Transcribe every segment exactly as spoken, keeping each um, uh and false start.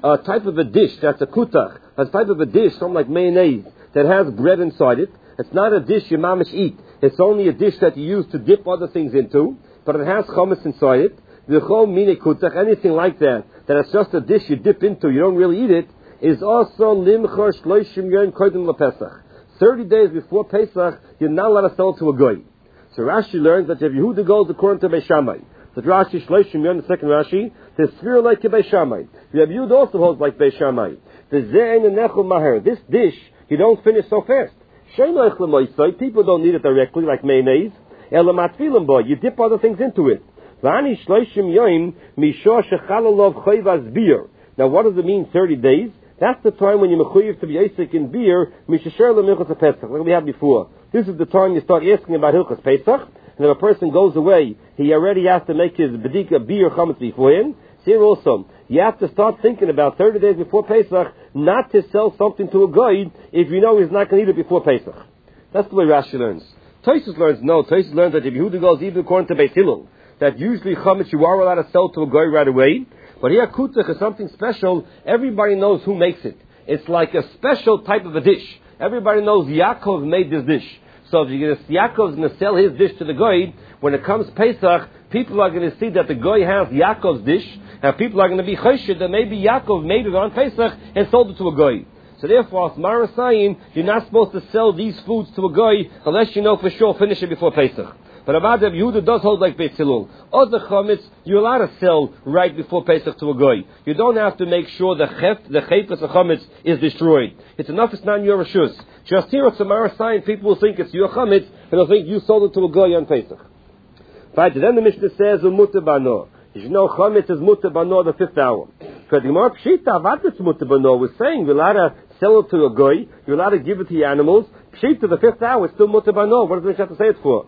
a type of a dish that's a kutach, a type of a dish, something like mayonnaise, that has bread inside it. It's not a dish you mamish eat. It's only a dish that you use to dip other things into, but it has chametz inside it. V'chol mine kutach, anything like that, that it's just a dish you dip into, you don't really eat it, is also limchor shloishim yom kodim lePesach. Thirty days before Pesach, you're not allowed to sell it to a goy. So Rashi learns that if Yehuda goes according to Beis Shammai, that Rashi shloishim yom, the second Rashi, the sphere like Beis Shammai. Yehuda also holds like Beis Shammai. The ze'en nechol maher. This dish you don't finish so fast. Sheinoich lemoisai. People don't need it directly like mayonnaise. Elamatfilim boy. You dip other things into it. V'ani shloishim yom mishor shechalalov chayvas beer. Now what does it mean? Thirty days. That's the time when you're mechuyev to be Yisik in beer, mishisher lemilchas Pesach, like we had before. This is the time you start asking about Hilchas Pesach, and if a person goes away, he already has to make his bedika beer chametz beforehand. Here also, you have to start thinking about thirty days before Pesach, not to sell something to a guy if you know he's not going to eat it before Pesach. That's the way Rashi learns. Tosfos learns no. Tosfos learns that if Yehuda goes even according to Beis Hillel, that usually chametz you are allowed to sell to a guy right away. But here, kutach is something special. Everybody knows who makes it. It's like a special type of a dish. Everybody knows Yaakov made this dish. So if you're gonna, Yaakov's going to sell his dish to the goy, when it comes Pesach, people are going to see that the goy has Yaakov's dish, and people are going to be choshed that maybe Yaakov made it on Pesach and sold it to a goy. So therefore, as Mara saying, you're not supposed to sell these foods to a goy unless you know for sure finish it before Pesach. But about that, Yehuda does hold like Beis Hillel. Other chametz, you're allowed to sell right before Pesach to a goy. You don't have to make sure the chef, the chayfas of chametz is destroyed. It's enough it's not in your reshus. Just here at Samara sign, people will think it's your chametz, and they'll think you sold it to a goy on Pesach. Right, then the Mishnah says, Umuta bano. You know chametz is muta bano the fifth hour. Because the Gemara Pshita, what is muta bano? We're saying you're allowed to sell it to a goy, you're allowed to give it to your animals. Pshita, the fifth hour, is still muta bano. What does the Mishnah have to say it for?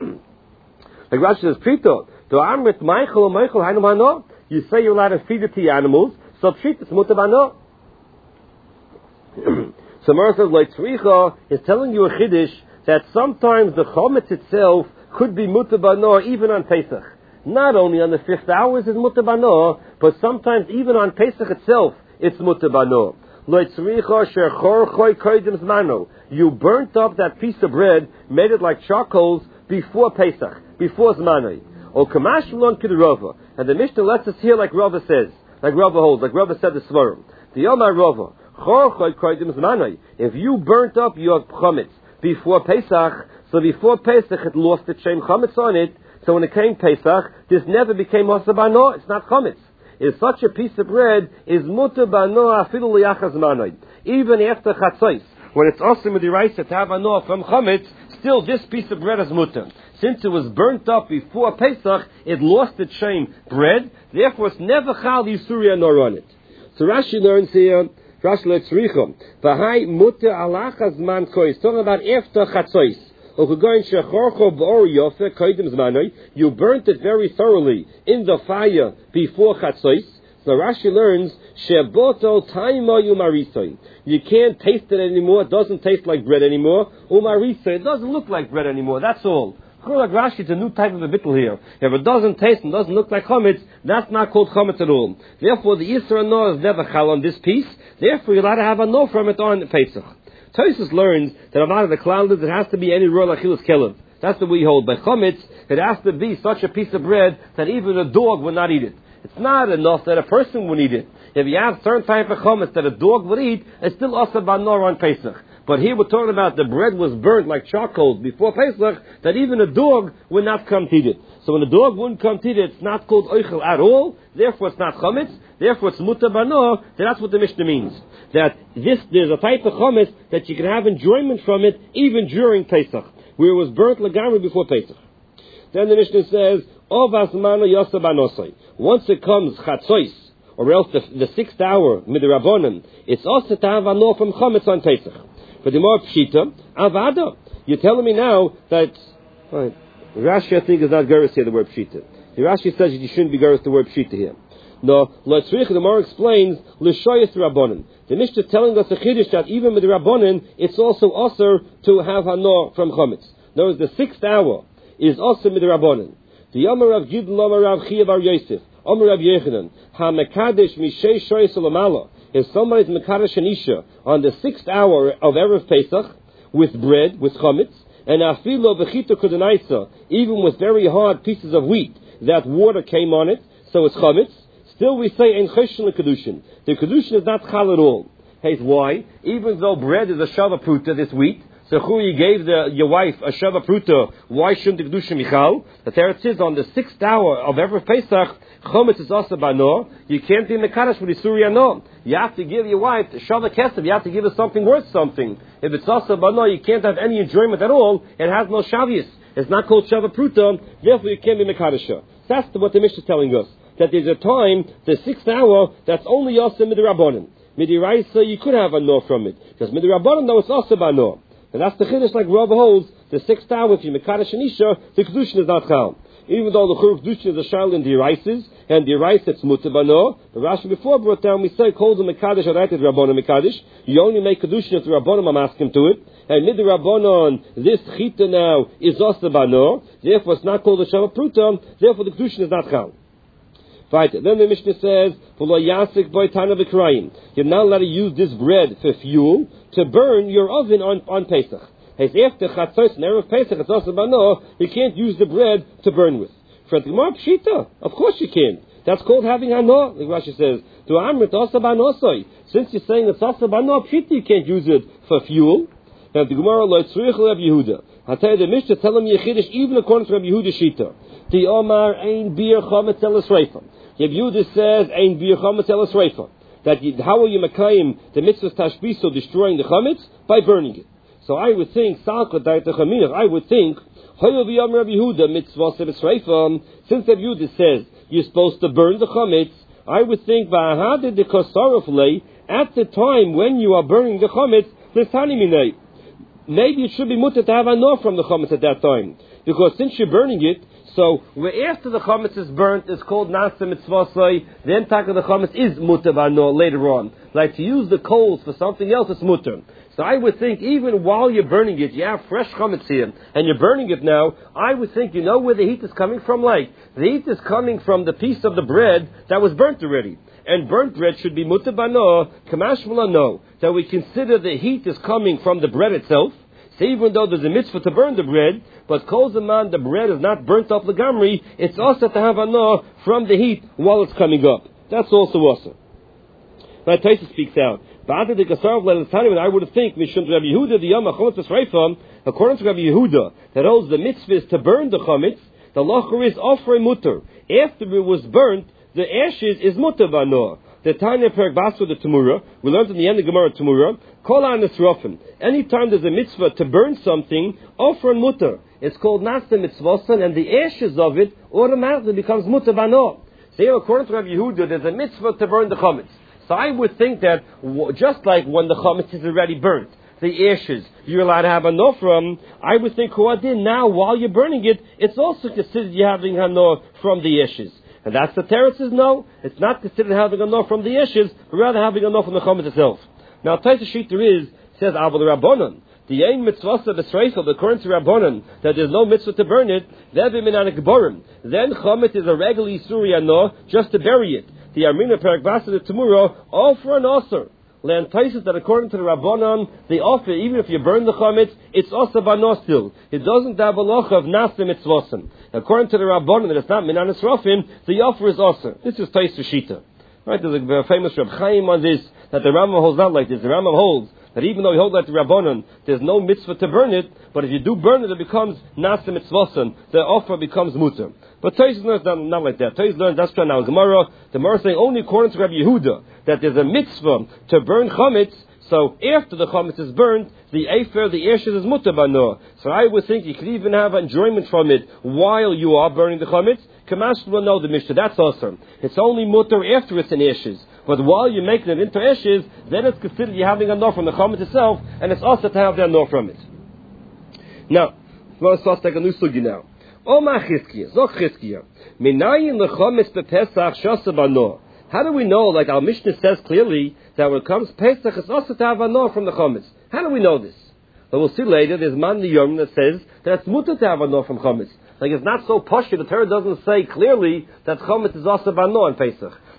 Like Rashi says, Prito, to Amrit Michael or Michael Hainumano, you say you're allowed to feed it to your animals, so Pshit is mutabano. So Mara says, like Tzricha is telling you a Chiddush that sometimes the Chometz itself could be mutabano even on Pesach. Not only on the fifth hours is mutabano, but sometimes even on Pesach itself it's mutabano. You burnt up that piece of bread, made it like charcoals before Pesach. Before Zmanai. Or Kamash Lon Kidrava. And the Mishnah lets us hear like Rava says, like Rava holds, like Rava said the Svarim. The Yomar Rava, Chor Koidim Zmanai. If you burnt up your chametz before Pesach, so before Pesach it lost its shem chametz on it, so when it came Pesach, this never became Osabano, it's not chametz. Is such a piece of bread is mutabano afilu liyachas Zmanai. Even after Chatzos, when it's also with the rice to have ano from chametz, still this piece of bread is mutar. Since it was burnt up before Pesach, it lost its shame bread. Therefore, it's never chal yisuria nor on it. So Rashi learns here, Rashi learns Tzricha, v'hai muter alachas man kois. Talking about after chatzos. You burnt it very thoroughly in the fire before chatzos. So Rashi learns, Sheboto taima yumarisoi. You can't taste it anymore. It doesn't taste like bread anymore. Umarisoi. It doesn't look like bread anymore. That's all. Like Rashi, it's a new type of a bittul here. If it doesn't taste and doesn't look like chametz, that's not called chametz at all. Therefore, the Yisra no is never chal on this piece. Therefore, you're allowed to have a no from it on Pesach. Tosfos learns that a lot of the cloudlets, it has to be any royal achilles kelev. That's the way we hold. By chametz, it has to be such a piece of bread that even a dog would not eat it. It's not enough that a person would eat it. If you have certain type of chametz that a dog would eat, it's still also banor on Pesach. But here we're talking about the bread was burnt like charcoal before Pesach, that even a dog would not come to eat it. So when a dog wouldn't come to eat it, it's not called oichel at all, therefore it's not chametz, therefore it's muta bano, that's what the Mishnah means. That this, there's a type of chametz that you can have enjoyment from it even during Pesach, where it was burnt lagamri before Pesach. Then the Mishnah says, Ovas mano yosa banosai. Once it comes chatzos, or else the, the sixth hour, midrabanan, it's also to have ano from chametz on Pesach. But the more pshita, avada. You're telling me now that, right, Rashi I think is not gerus here, the word pshita. The Rashi says you shouldn't be gerus the word pshita here. No, L'tzrich, the Gemara explains, L'shoyas rabbanon. The Mishnah is telling us a chiddush that even with the rabbanon, it's also osir to have hano from chametz. In other words, the sixth hour is osir with the rabbanon. The Yomer of Gidl Yomer Rav Chia bar Yosef, Omer Rav Yechanan, Ha Mekadesh Mishei Shoyas Olamala. If somebody's Mekadosh an Isha on the sixth hour of Erev Pesach with bread, with chametz, and afilo b'chita kudenaisa, even with very hard pieces of wheat, that water came on it, so it's chametz, still we say ein cheshen l'kedushin. The kedushin is not chal at all. Hey, why? Even though bread is a shava pruta, this wheat, so who you gave the, your wife a shava pruta, why shouldn't the kedushin michal? The Teretz says on the sixth hour of every Pesach, chametz is also bano. You can't be mekadosh with isuri ano. You have to give your wife the shava kesef. You have to give her something worth something. If it's also bano, you can't have any enjoyment at all. It has no shavius. It's not called shava pruta. Therefore, you can't be mekadosh. That's what the Mishnah is telling us. That there's a time, the sixth hour, that's only also midrabanan. Midiraisa, you could have a no from it. Because midrabanan, though, it's also bano. And that's the chiddush like Rav holds, the sixth hour, if you mekadosh an isha, the kedushin is not chal. Even though the churuk kedushin is a shal in the rices, and the rice it's mutabano, the Rashi before brought down, we say, calls the mekadosh, or right at Rabbanon mekadosh, you only make kedushin if the Rabbanon am asking to it, and mid the Rabbanon, this chita now is also bano, therefore it's not called a shava pruta, therefore the kedushin is not chal. Right. Then the Mishnah says, you're not allowed to use this bread for fuel to burn your oven on, on Pesach. After Chatzos and Erev Pesach, it's also bano, you can't use the bread to burn with. For the Gemara Pshita, of course you can. That's called having hano. Like Rashi says, to Amrit also banosoi. Since you're saying it's also bano, Pshita, you can't use it for fuel. And the Gemara lo tzrich Rabbi Yehuda. I tell you the Mishnah, tell him Yechidish, even according to Rabbi Yehuda Shita. The Omar ein bir chametz el esreifa. Rabbi Yehuda says ein bir chametz el esreifa. That you, how will you makayim the mitzvah tashbiso, destroying the chametz? By burning it. So I would think, salka daita chaminach, I would think, hoyo v'yam Rabbi Yehuda mitzvah esreifa. Since Rabbi Yehuda says you're supposed to burn the chametz, I would think v'ahadid the kosaroflei, at the time when you are burning the chametz, l'sani minay. Maybe it should be mutter to have a no from the chametz at that time, because since you're burning it, so after the chametz is burnt, it's called nasa mitzvasai. Then taka the chametz is mutter no later on. Like to use the coals for something else, it's mutter. So I would think even while you're burning it, you have fresh chametz here, and you're burning it now. I would think you know where the heat is coming from. Like the heat is coming from the piece of the bread that was burnt already. And burnt bread should be mutter bano, kamash no. That we consider the heat is coming from the bread itself. So even though there's a mitzvah to burn the bread, but kol zaman the bread is not burnt up legamri, it's also to have ano from the heat while it's coming up. That's also also. Now Taisa speaks out. I would think Mishum Rabbi Yehuda the Yom HaChometz Esreifam, according to Rabbi Yehuda, that holds the mitzvah is to burn the chametz. The locher is offering mutter. After it was burnt, the ashes is mutter bano. The Tanya Perek Basra the Tamura, we learned in the end of Gemara Tamura, Kol Anis Rofim. Anytime there's a mitzvah to burn something, offer mutter. It's called Nasta Mitzvosan, and the ashes of it automatically becomes mutter bano. So here, according to Rabbi Yehuda, there's a mitzvah to burn the chametz. So I would think that just like when the chametz is already burnt, the ashes, you're allowed to have a no from, I would think, Huadin, now while you're burning it, it's also considered you having a no from the ashes. And that's the Teretz says no, it's not considered having a no from the ashes, but rather having a no from the chametz itself. Now, Taisa Shita is, says, Abel the Rabbanon, the Ein Mitzvah B'Sreifel, according to Rabbanon, that there's no mitzvah to burn it, then chametz is a regular Yisuri no, just to bury it. The Armina Perek Basra the Tamura, offer an osir. Land Taisa that according to the Rabbanon, they offer, even if you burn the chametz, it's also bano still. It doesn't have a loch of nasa mitzvosim. According to the Rabbanon, that it's not minan esrofim, the offer is osir. This is Taisa Shita. Right, there's a famous Reb Chaim on this, that the Rambam holds not like this. The Rambam holds that even though he holds like the Rabbanon, there's no mitzvah to burn it, but if you do burn it, it becomes nasa mitzvosim. The offer becomes mutter. But Taisa learns not, not like that. Taisa learns that's now Gemara. The Gemara saying only according to Rabbi Yehuda that there's a mitzvah to burn chametz. So after the chametz is burned, the afer, the ashes is mutter bano. So I would think you could even have enjoyment from it while you are burning the chametz. Kamash will know the Mishnah. That's awesome. It's only mutter after it's in ashes. But while you're making it into ashes, then it's considered you're having a no from the chametz itself, and it's also to have that no from it. Now, let's take a new sugi now. Oma Chizkiya, Zok Chizkiya, Minayin lechametz bepesach shasa bano. How do we know, like our Mishnah says clearly, that when it comes Pesach, it's also to have a no from the chametz? How do we know this? But we'll see later, there's Man Yom that says that it's mutter to have a no from chametz. Like it's not so posh, the Torah doesn't say clearly that chametz is also bano on Pesach.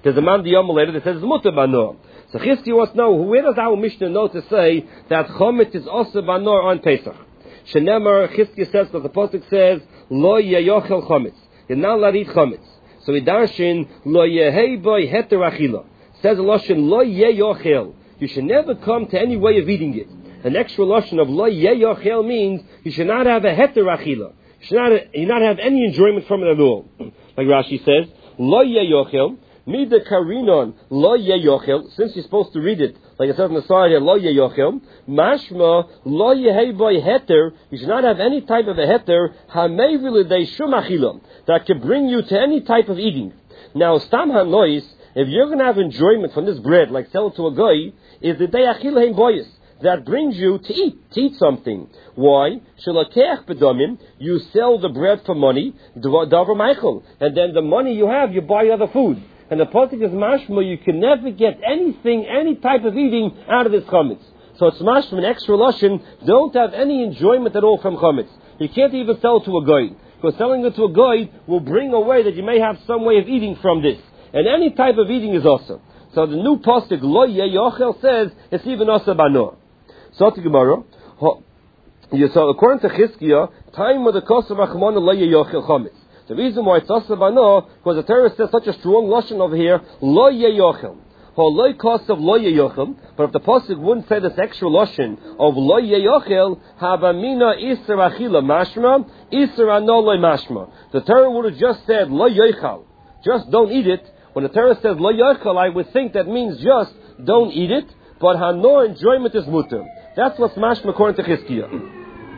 There's a man the Yom later that says mutter banor. So Chizkiya wants to know, where does our Mishnah know to say that chometz is also banor on Pesach? Shenemar, Chizkiya says, because the Pasuk says, lo yeyochel chometz. You're not allowed to eat chometz. So we darshin, lo yehei boy heter achila. Says the Lashon, lo yeyochel. You should never come to any way of eating it. An extra Lashon of lo yeyochel means you should not have a heter achila. You should not, you not have any enjoyment from it at all. Like Rashi says, lo yeyochel. Mida karinon lo yeyochel. Since you're supposed to read it, like it says on the side here, lo yeyochel. Mashma lo yehei boy heter. You should not have any type of a heter hamei v'lidei shum achila that can bring you to any type of eating. Now, stam hanois, if you're going to have enjoyment from this bread, like sell it to a guy, is the day achila hein boyis that brings you to eat, to eat something. Why? Shalakech bedomim. You sell the bread for money, davar meichel, and then the money you have, you buy other food. And the pasuk is mashma, you can never get anything, any type of eating out of this chametz. So it's mashma, an extra lashon, don't have any enjoyment at all from chametz. You can't even sell it to a guy, because selling it to a guy will bring away that you may have some way of eating from this. And any type of eating is also. So the new pasuk, lo yeyochel, says, it's even also banor. So to Gemara, so according to Chizkiya, time with the kosav achmona lo yeyochel chametz. The reason why it's also bano, because the Torah says such a strong lashon over here, lo yeyochel. Lo kosav lo yeyochel. But if the pasuk wouldn't say this extra lashon of lo yeyochel, habamina iser achila mashma, iser ano lo mashma. The Torah would have just said lo yochel, just don't eat it. When the Torah says lo yochel, I would think that means just don't eat it. But hanor enjoyment is mutter. That's what's mashma according to Chizkiya.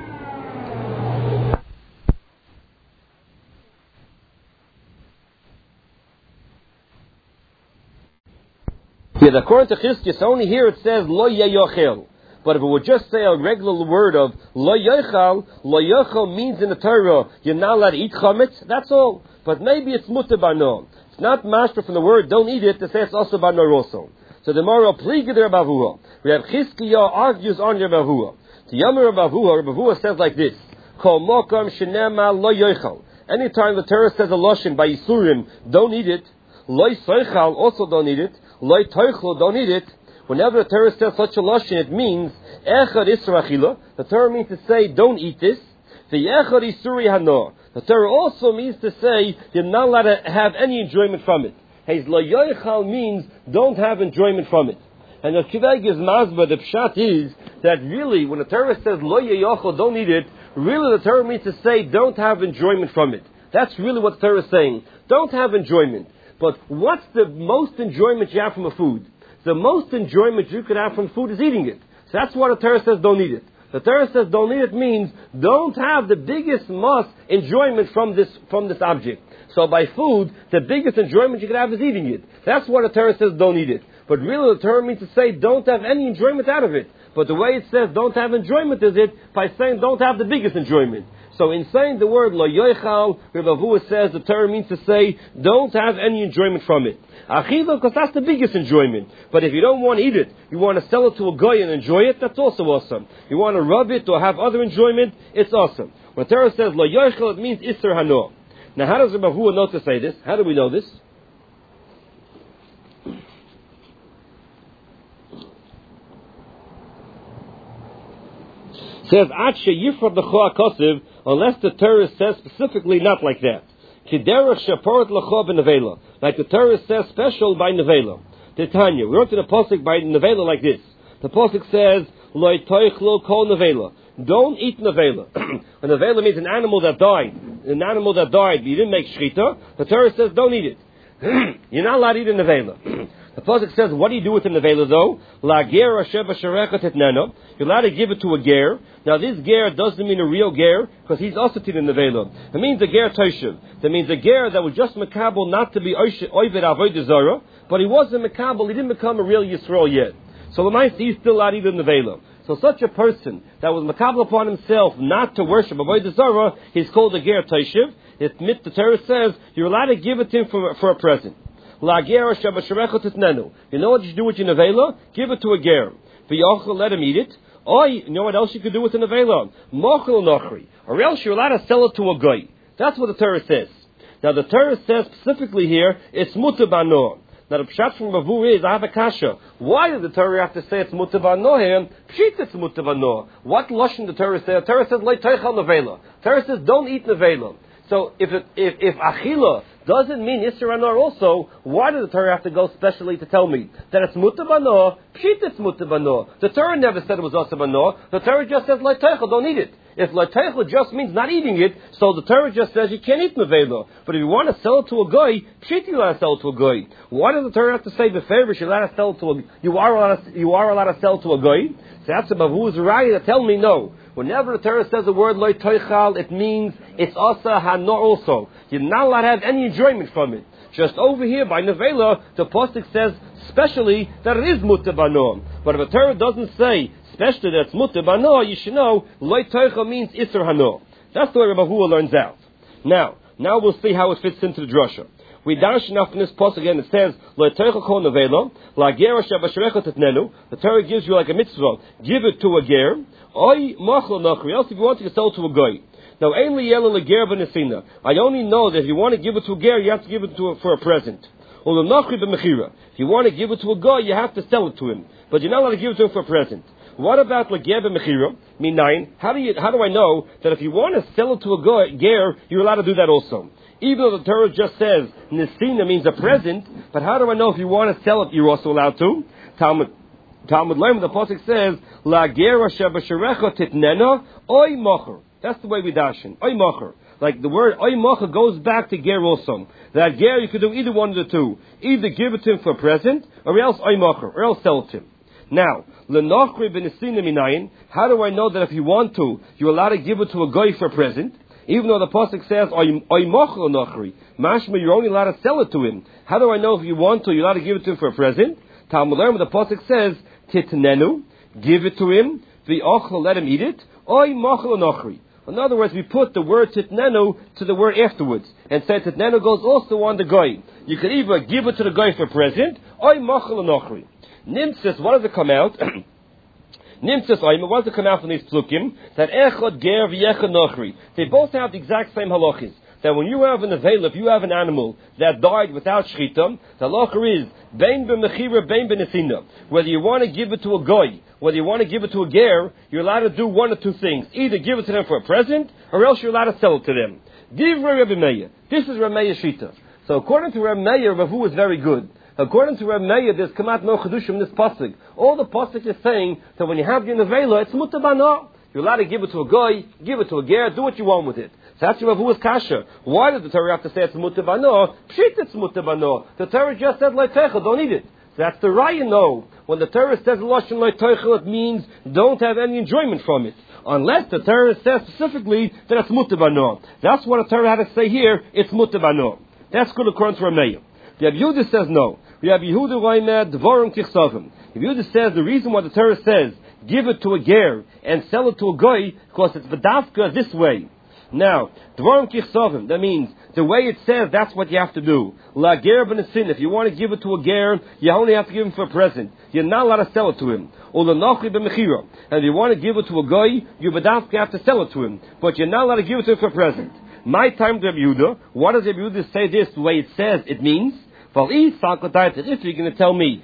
Yeah, according to Chizkiya, only here it says lo yeyochel. But if it would just say a regular word of lo yochel, lo yochel means in the Torah you're not allowed to eat chametz. That's all. But maybe it's mutter banor. It's not mashma from the word don't eat it to say it's also banor also. So the Mara pliga the Rabbi Avua. We have Chizkiya argues on Rabbi Avua. The Yamar Rabbi Avua, Rabbi Avua says like this: Kol mokam shenema lo yochel. Anytime the Torah says a lashon by Yisurim, don't eat it. Lo soichal, also don't eat it. Lo toichlo, don't eat it. Whenever the Torah says such a lashon, it means echad isra achila. The Torah means to say don't eat this. The echad isuri hanor. The Torah also means to say you're not allowed to have any enjoyment from it. Hey, lo yochal means don't have enjoyment from it. And the Kiveg is mazba, the pshat is that really when the Torah says lo yochal, don't eat it, really the Torah means to say don't have enjoyment from it. That's really what the Torah is saying. Don't have enjoyment. But what's the most enjoyment you have from a food? The most enjoyment you could have from food is eating it. So that's why the Torah says don't eat it. The Torah says don't eat it means don't have the biggest most enjoyment from this from this object. So by food, the biggest enjoyment you could have is eating it. That's why the Torah says don't eat it. But really the Torah means to say don't have any enjoyment out of it. But the way it says don't have enjoyment is it by saying don't have the biggest enjoyment. So in saying the word lo yochal, Rabbi Avua says the Torah means to say don't have any enjoyment from it. Achiva, because that's the biggest enjoyment. But if you don't want to eat it, you want to sell it to a guy and enjoy it, that's also awesome. You want to rub it or have other enjoyment, it's awesome. When the Torah says lo yochal, it means iser hanor. Now how does Rabbi Avua know to say this? How do we know this? It says, Ache yifrad l'cho HaKosiv, unless the Torah says specifically not like that. Kiderach sheporet l'cho b'nevela. Like the Torah says special by nevela. Titania, we wrote to the Pasuk by nevela like this. The Pasuk says, Lo toichlo kol nevela. Don't eat nevela. A nevela means an animal that died. An animal that died, you didn't make shchita. The Torah says don't eat it. You're not allowed to eat a nevela. The Pasuk says, what do you do with the nevela though? La ger asher b'sharecha tetneno. You're allowed to give it to a ger. Now this ger doesn't mean a real ger, because he's also to the nevela. It means a ger toshev. That means a ger that was just makabel not to be oived avodah zarah, but he wasn't makabel, he didn't become a real Yisrael yet. So the mice, he's still allowed to eat the nevela. So such a person that was makabel upon himself not to worship avodah zarah, he's called a ger toshev. It meant the Torah says you're allowed to give it to him for, for a present. La ger asher b'sharecha tetneno. You know what you do with your nevela? Give it to a ger. V'yochel, let him eat it. Or, you know what else you could do with the nevela? Mochel nochri. Or else you're allowed to sell it to a guy. That's what the Torah says. Now the Torah says specifically here, it's mutar banor. Now the pshat from Ravu is, I have a kasha. Why did the Torah have to say it's mutar b'ano here? Pshit, it's mutar b'ano. What lashon the Torah say? The Torah says, lo teichel nevela. Torah says, don't eat nevela. So if it, if, if achila doesn't mean Yisur Anor also, why did the Torah have to go specially to tell me that it's mutar b'ano? Pshit, it's mutar b'ano. The Torah never said it was also b'ano. The Torah just says, lo teichel, don't eat it. If Lateichel just means not eating it, so the Torah just says you can't eat Nevela. But if you want to sell it to a guy, pshit, you're allowed to sell it to a guy. Why does the Torah have to say beferish you're allowed to sell it to a you are allowed to, you are allowed to sell to a guy? So that's about who is right to tell me no. Whenever the Torah says the word Lateichel, it means it's asa hanor also. You're not allowed to have any enjoyment from it. Just over here by Nevela, the pasuk says specially that it is mutar b'ano. But if the Torah doesn't say especially that's mutar b'ano, you should know lo teichel means isur hano. That's the way Rabbi Hua learns out. Now, now we'll see how it fits into the drasha. We dash enough in this post again. It says lo teichel kol nevela la ger shabasherecha tetnenu. The Torah gives you like a mitzvah. Give it to a ger. Oy machlo nachri. Else if you want to sell to a goy. Now ainli yelo leger b'nesina. I only know that if you want to give it to a ger, you have to give it to a, for a present. Or the nachri b'mechira. If you want to give it to a goy, you have to sell it to him. But you're not allowed to give it to him for a present. What about leger b'mechira? Minayin. How do you? How do I know that if you want to sell it to a goy, ger, you're allowed to do that also? Even though the Torah just says nesina means a present, but how do I know if you want to sell it, you're also allowed to? Talmud, Talmud Leim, the pasuk says la ger shabasherecha titnena oy mocher. That's the way we dashin. Oy mocher. Like the word oy mocher goes back to ger also. That ger, you could do either one of the two. Either give it to him for a present, or else oy mocher, or else sell it to him. Now, l'nochri b'nesina minayin. How do I know that if you want to, you're allowed to give it to a goy for a present? Even though the pasuk says oy mocher nochri, mashma, you're only allowed to sell it to him. How do I know if you want to, you're allowed to give it to him for a present? Talmud Lerim, the pasuk says titnenu, give it to him. V'ochel, let him eat it. Oy mocher nochri. In other words, we put the word titnenu to the word afterwards, and say titnenu goes also on the goy. You could either give it to the goy for a present, oy mocher nochri. Nimtzis, what does it come out? Nimtzis oim, what does it come out from these plukim? That echad ger v'echad nochri. They both have the exact same halachis. That when you have an avail, if you have an animal that died without shchita, the halacha is bein b'mechira, bein b'nesina. Whether you want to give it to a goy, whether you want to give it to a ger, you're allowed to do one or two things. Either give it to them for a present, or else you're allowed to sell it to them. Divrei Rebbe Meir. This is Rebbe Meir's shita. So according to Rebbe Meir, Ravu is very good. According to Rebbe Meir, there's kamat no chedushim in this pasuk. All the pasuk is saying that when you have your nevela, it's mutar b'ano. You're allowed to give it to a goy, give it to a ger, do what you want with it. So that's Rav Hua's kasha. Why did the Torah have to say it's mutar b'ano? Pshit, it's mutar b'ano. The Torah just said lo teichel, don't eat it. So that's the raya. No, when the Torah says lashon lo teichel, it means don't have any enjoyment from it. Unless the Torah says specifically that it's mutar b'ano. That's what the Torah had to say here. It's mutar b'ano. That's good according to Rebbe Meir. Rabbi Yehuda says no. Rabbi Yehuda roimed dvorim kichsavim. Rabbi Yehuda says the reason why the Torah says give it to a ger and sell it to a goy because it's v'dafka this way. Now, dvorim kichsavim, that means the way it says that's what you have to do. La ger b'nesin, if you want to give it to a ger, you only have to give him for a present. You're not allowed to sell it to him. Or la nachri b'mechira, and if you want to give it to a goy, you v'dafka have to sell it to him, but you're not allowed to give it to him for a present. My time to Rabbi Yehuda, what does Rabbi Yehuda say this the way it says it means? If you're going to tell me,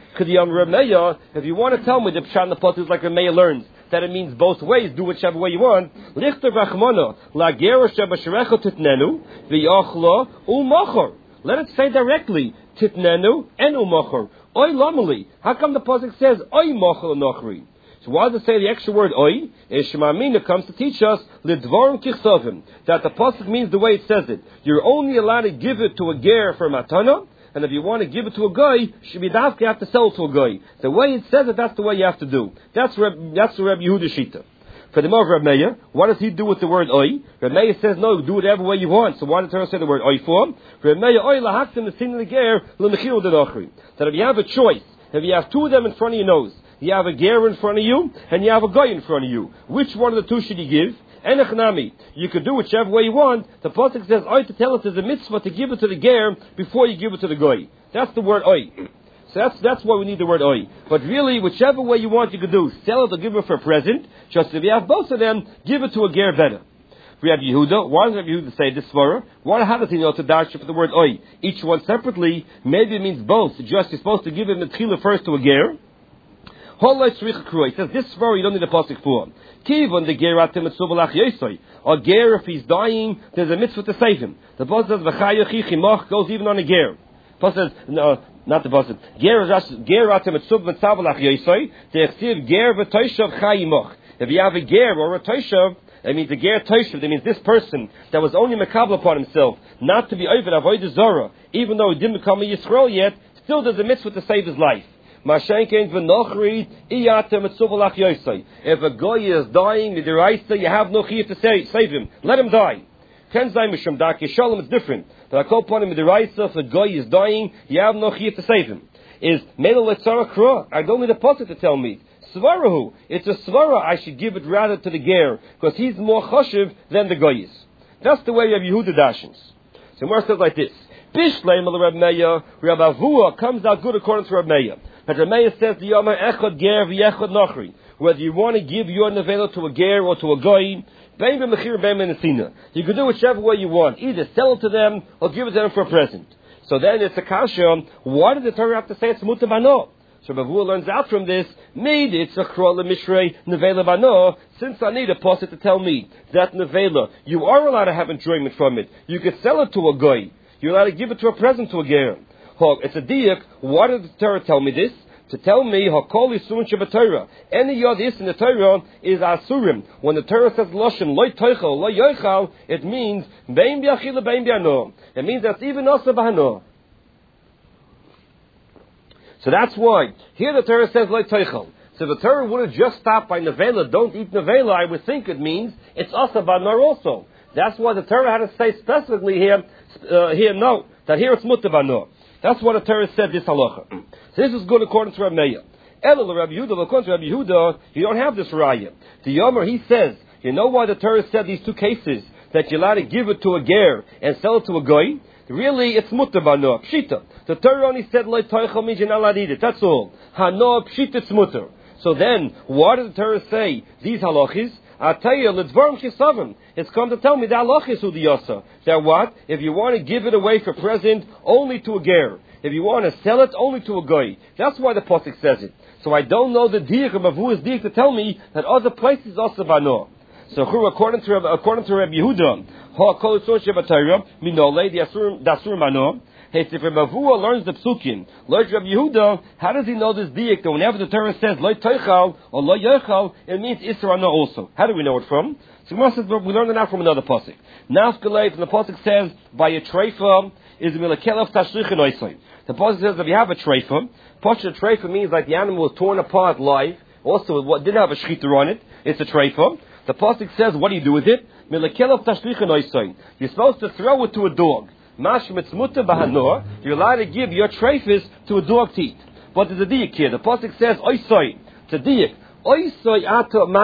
if you want to tell me the Pshat in the Pasuk is like Rebbe Meir learns, that it means both ways, do whichever way you want. Let it say directly, titnenu and umachor. Oy lamali. How come the Pasuk says oy machor nochri? So why does it say the extra word oy? Shemamina comes to teach us lidvorim kichsavim, that the Pasuk means the way it says it. You're only allowed to give it to a ger for matana, and if you want to give it to a guy, shibidavka, you have to sell it to a guy. The way it says it, that's the way you have to do. That's Reb, that's the Rebbe Yehuda shita. For the more Rebbe Meir, what does he do with the word oy? Rebbe Meir says no, do whatever way you want. So why did the Torah say the word oy for? Rebbe Meir oy lahaktim nesin leger lemechil denachri. That if you have a choice, if you have two of them in front of your nose, you have a ger in front of you, and you have a guy in front of you, which one of the two should you give? Enechnami. You could do whichever way you want. The pasuk says, "Oy," to tell it is a mitzvah to give it to the ger before you give it to the goy. That's the word oy. So that's that's why we need the word oy. But really, whichever way you want, you could do. Sell it or give it for a present. Just if you have both of them, give it to a ger better. Rabbi Yehuda. Why does Rabbi Yehuda say this svara? Why, how does he know to dash for the word oi? Each one separately, maybe it means both. Just you're supposed to give him the tchila first to a ger. He says this svara you don't need a pasuk for. Kivon the ger atem etzubelach yesoi. A ger, if he's dying, there's a mitzvah to save him. The pasuk says v'chayachi chimoch goes even on a ger. The pasuk says no. Not the pasuk. Ger ger atem etzubelach tzabelach yesoi. The echsiv ger v'toishav chayimoch. If you have a ger or a toishav, that means a ger toishav. That means this person that was only makabel upon himself, not to be over avodah zara, even though he didn't become a Yisrael yet, still does a mitzvah to save his life. If a guy is dying, you have no chiyuv to save, save him. Let him die. It's different. But I call upon him if a guy is dying, you have no chiyuv to save him. Is I don't need a pasuk to tell me. Svarahu. It's a svara. I should give it rather to the ger because he's more chashiv than the guy is. That's the way of Yehuda dashins. So Mar says like this: Bishleim al Reb Meir, Reb Avua comes out good according to Reb Meir. But Reb Meir says the Yoma echad ger v'echad nachri. Whether you want to give your nevela to a ger or to a goy, bein b'mechir bein b'nesina. You can do whichever way you want. Either sell it to them or give it to them for a present. So then it's a kasha. Why did the Torah have to say it's mutar bano? So Reb Avua learns out from this. Maybe it's a krol mishrei nevela bano. Since I need a pasuk to tell me that nevela, you are allowed to have enjoyment from it. You can sell it to a goy. You're allowed to give it to a present to a ger. It's a diak. Why did the Torah tell me this? To tell me, hakol isun shebetorah. Any yod is in the Torah is asurim. When the Torah says loshem loy toichel loy yoichal, it means bein biachila bein biano. It means that's even also bahano. So that's why here the Torah says loy toichel. So the Torah would have just stopped by nevela. Don't eat nevela. I would think it means it's also bahano also. That's why the Torah had to say specifically here. Uh, here no, that here it's mutar bano. That's what the Torah said, this halacha. So this is good according to Reb Meir. Elul Rabbi Yehuda, according to Rabbi Yehuda, you don't have this raya. The Yomer, he says, you know why the Torah said these two cases, that you're allowed to give it to a ger and sell it to a goy? Really, it's mutar bano, pshita. The Torah only said, loy toichel means you're not allowed to eat it. That's all. Hano, pshita, it's mutar. So then, why does the Torah say these halachis? I tell you, l'dvarim chisavim. It's come to tell me that halachis udiyasa. That what? If you want to give it away for present, only to a ger. If you want to sell it, only to a goy. That's why the pasuk says it. So I don't know the diak of who is diak to tell me that other places also bano. So according to according to Rabbi Yehuda, ha kol tzon shebatayra minolei the asur dasur mano. Hey, if Rabbi Avua learns the psukim, learns Rabbi Yehuda, how does he know this diak that whenever the Torah says loy toichal or loy yochal, it means isra no also? How do we know it from? So we learned it now from another pasuk. Nafkalei, and the pasuk says by a treifa is milakelav tashlichin oisay. The pasuk says if you have a treifa, pasha treifa means like the animal was torn apart live. Also, it didn't have a shchita on it. It's a treifa. The pasuk says, what do you do with it? Milakelav tashlichin oisay. You're supposed to throw it to a dog. Mash mitzmuta bahanor, you're allowed to give your treifis to a dog to eat. But there's a diak here. The pasuk says, oisoi. It's a diak. Oisoi ato